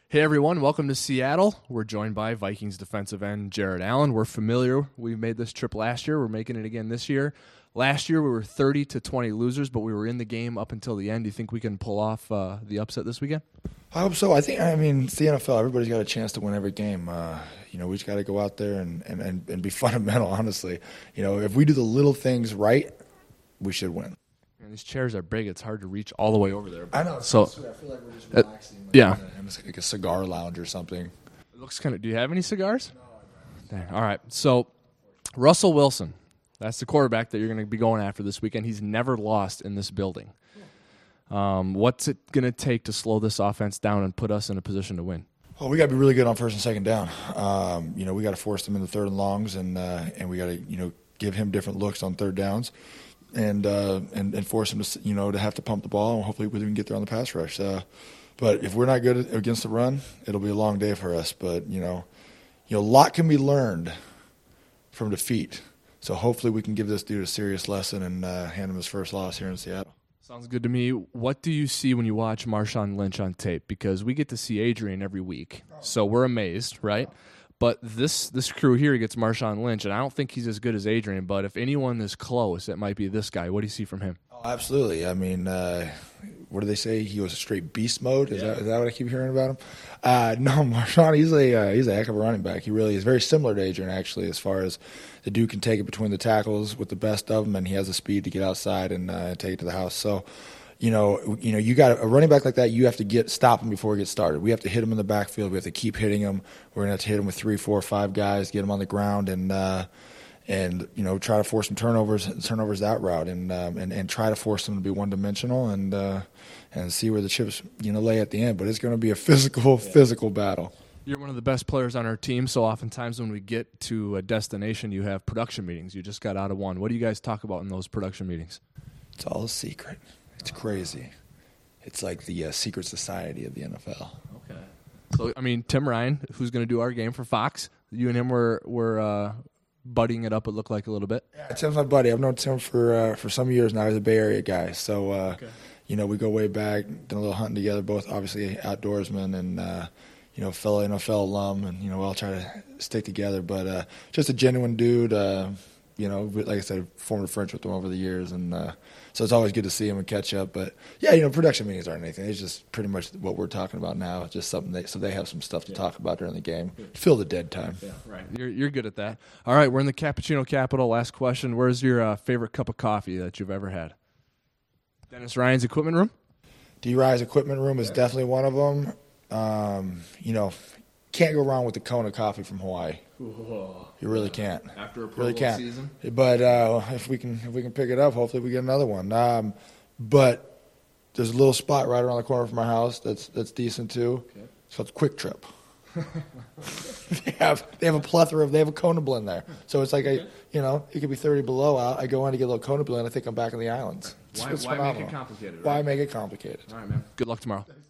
Hey everyone, welcome to Seattle. We're joined by Vikings defensive end Jared Allen. We're familiar. We made this trip last year. We're making it again this year. Last year we were 30-20 losers, but we were in the game up until the end. Do you think we can pull off the upset this weekend? I hope so. It's the NFL. Everybody's got a chance to win every game. We just got to go out there and be fundamental, honestly. If we do the little things right, we should win. And these chairs are big. It's hard to reach all the way over there. I know. So I feel like we're just relaxing. It's like a cigar lounge or something. It looks kind of. Do you have any cigars? No. All right. So Russell Wilson, that's the quarterback that you're going to be going after this weekend. He's never lost in this building. What's it going to take to slow this offense down and put us in a position to win? Well, we got to be really good on first and second down. We got to force them into third and longs, and we got to give him different looks on third downs. And force him to to have to pump the ball, and hopefully we can get there on the pass rush. But if we're not good against the run, it'll be a long day for us. But a lot can be learned from defeat. So hopefully we can give this dude a serious lesson and hand him his first loss here in Seattle. Sounds good to me. What do you see when you watch Marshawn Lynch on tape? Because we get to see Adrian every week, so we're amazed, right? But this crew here gets Marshawn Lynch, and I don't think he's as good as Adrian, but if anyone is close, it might be this guy. What do you see from him? Oh, absolutely. What do they say? He was a straight beast mode? Is that what I keep hearing about him? No, Marshawn, he's a heck of a running back. He really is. Very similar to Adrian, actually, as far as the dude can take it between the tackles with the best of them, and he has the speed to get outside and take it to the house. So, you got a running back like that. You have to stop him before he gets started. We have to hit him in the backfield. We have to keep hitting him. We're gonna have to hit him with 3, 4, 5 guys, get him on the ground, and try to force some turnovers that route, and try to force them to be one dimensional, and see where the chips lay at the end. But it's going to be a physical battle. You're one of the best players on our team, so oftentimes when we get to a destination, you have production meetings. You just got out of one. What do you guys talk about in those production meetings? It's all a secret. It's crazy. It's like the secret society of the NFL. Okay. So, Tim Ryan, who's going to do our game for Fox, you and him were buddying it up, it looked like, a little bit. Yeah, Tim's my buddy. I've known Tim for some years now. He's a Bay Area guy. So, okay. We go way back, done a little hunting together, both obviously outdoorsmen and, fellow NFL alum, and, we all try to stick together. But just a genuine dude, like I said, formed friends with him over the years, and so it's always good to see him and catch up. But yeah, production meetings aren't anything. It's just pretty much what we're talking about now. It's just something so they have some stuff to talk about during the game. Fill the dead time. Yeah, right. You're good at that. All right, we're in the Cappuccino Capital. Last question: where's your favorite cup of coffee that you've ever had? Dennis Ryan's equipment room. D. Ryan's equipment room is definitely one of them. Can't go wrong with the Kona coffee from Hawaii. Whoa. You really can't. After a Pro Bowl season. But if we can pick it up, hopefully we get another one. But there's a little spot right around the corner from our house that's decent too. Okay. It's called Quick Trip. they have a plethora they have a Kona blend there. So it's like it could be 30 below out. I go in to get a little Kona blend. I think I'm back in the islands. Why make it complicated? Why make it complicated? All right, man. Good luck tomorrow.